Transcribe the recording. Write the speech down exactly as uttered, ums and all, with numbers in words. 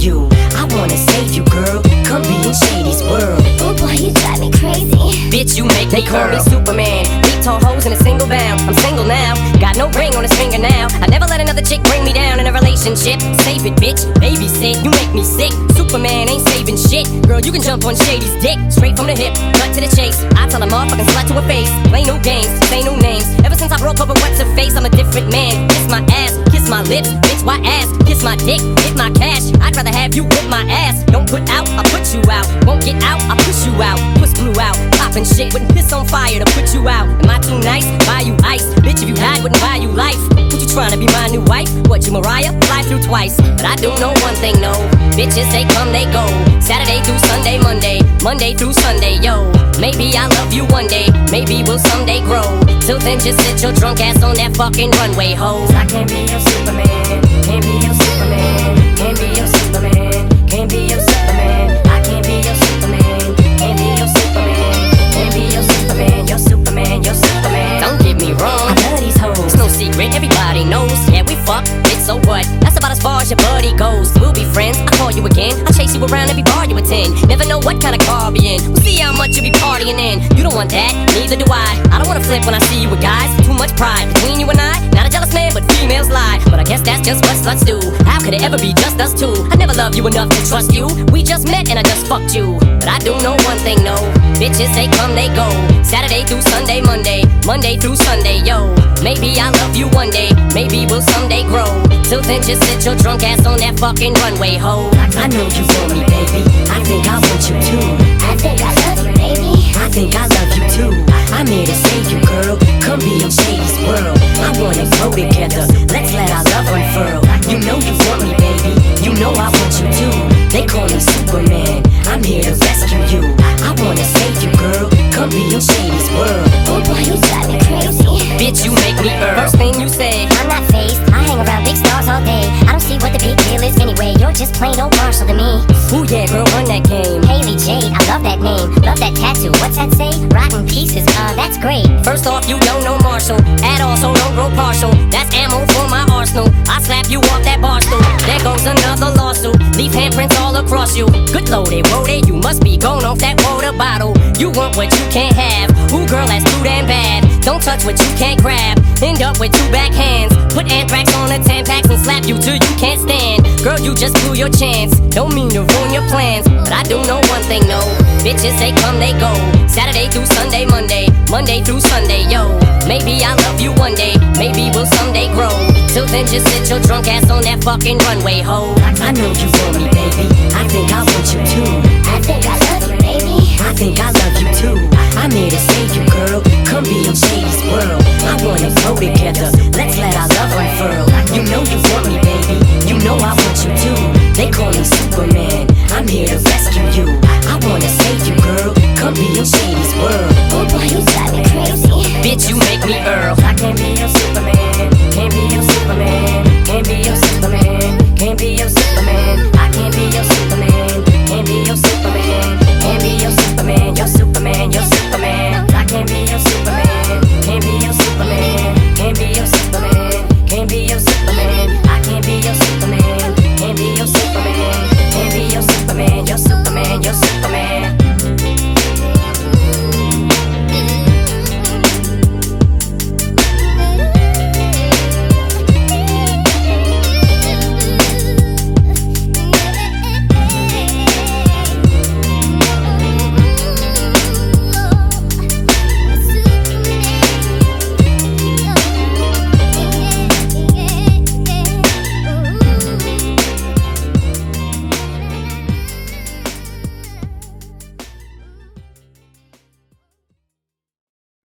you. I wanna save you, girl. Come be in Shady's world. Oh boy, you drive me crazy. Bitch, you make They me call me curl. Superman. Beat tall hoes in a single bound. I'm single now. Got no ring on his finger now. I never let another chick bring me down in a relationship. Save it, bitch. Babysit. You make me sick. Superman ain't saving shit. Girl, you can jump on Shady's dick. Straight from the hip, cut to the chase. I tell a motherfucking slut to her face. Play no games, say no names. Ever since I broke up with what's her face, I'm a different man. Kiss my ass, kiss my lips. Bitch, why ass? Kiss my dick, hit my cash. I'd rather have you whip my ass. Don't put out, I'll put you out. Won't get out, I'll push you out. Puss blew out, poppin' shit. Wouldn't piss on fire to put you out. Am I too nice? Buy you ice. Bitch, if you died, wouldn't buy you life. What you trying to be my new wife? What, you Mariah? Fly through twice. But I do know one thing, no. Bitches, they come, they go. Saturday through Sunday, Monday. Monday through Sunday, yo. Maybe I'll love you one day. Maybe we'll someday grow. Till then, just sit your drunk ass on that fucking runway, ho. I can't be your Superman. Can't be your Superman. Can't be your Superman. Can't be your Superman. I can't be your Superman. Can't be your Superman. Can't be your Superman. Your Superman. Your Superman. Don't get me wrong, I love these hoes. It's no secret, everybody knows. Yeah, we fuck, bitch, so what? That's about as far as your buddy goes. We'll be friends, I'll call you again. I'll chase you around every bar you attend. Never know what kind of car I'll be in. We'll see how much you be partying in. You don't want that, neither do I. I don't wanna flip when I see you with guys. Too much pride between you and I. Not a jealous man, but females lie. But I guess that's just what sluts do. How could it ever be just us two? I never loved you enough to trust you. We just met and I just fucked you. But I do know one thing, no. Bitches, they come, they go. Saturday through Sunday, Monday. Monday through Sunday, yo. Maybe I'll love you one day. Maybe we'll someday grow. Till then, just sit your drunk ass on that fucking runway, ho. I know you want me, baby. I think I want you too. I think I love you, baby. I think I love you too. I'm here to save you, girl. Come be in Shady's world. I wanna grow together. Let's let our love unfurl. You know you want me, baby. You know I want you too. They call me Superman. I'm here to rescue you. I wanna save you, girl. Come be in Shady's world. Oh boy, you drive me crazy. Bitch, you make me earn. First thing you say, I'm not phased. I hang around big stars all day. I don't see what the big deal is anyway. You're just plain old Marshall to me. ooh yeah, girl, run that game. Haley Jade, I love that name. Love that tattoo. What's that say? Rotten pieces. Uh, that's great. First off, you don't know Marshall at all, so don't grow partial. That's ammo for my arsenal. I slap you off that bar stool. There goes another lawsuit. Leave handprints all across you. Good loaded, loaded. You must be going off that water bottle. You want what you can't have. Ooh, girl, that's too damn bad. Don't touch what you can't grab. End up with two backhands. Put anthrax on the Tampax and slap you till you can't stand. Girl, you just blew your chance. Don't mean to ruin your plans, but I do know one thing, no. Bitches, they come, they go. Saturday through Sunday, Monday. Monday through Sunday, yo. Maybe I'll love you one day. Maybe we'll someday grow. Till then, just sit your drunk ass on that fucking runway, ho. I know you want me, baby. I think I want you too. I think I love you, baby. I think I love you too. I'm here to save you, girl. Come be in Shady's world. I wanna grow together. Let's let our love unfurl. You know you want me, baby. You know I want you too.